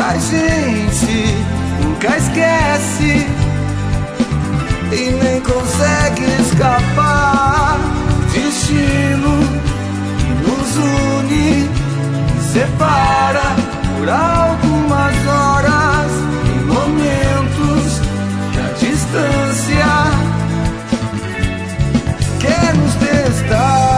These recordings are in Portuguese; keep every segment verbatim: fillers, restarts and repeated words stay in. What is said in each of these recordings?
a gente nunca esquece e nem consegue escapar. Destino que nos une e separa por algumas horas, em momentos que a distância quer nos testar.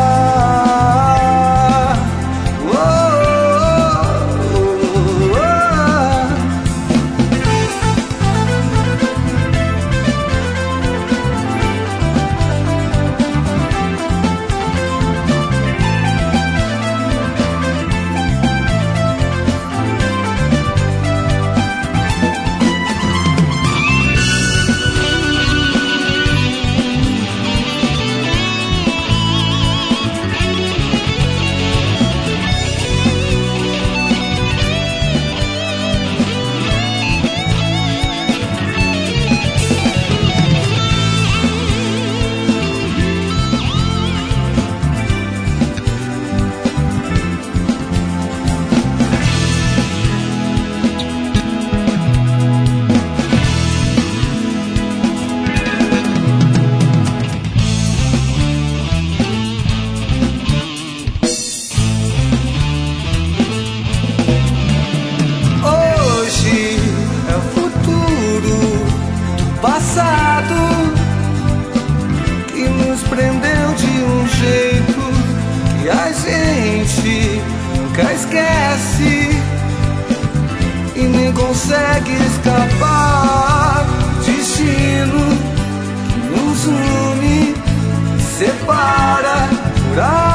Passado que nos prendeu de um jeito que a gente nunca esquece e nem consegue escapar. Destino que nos une e separa por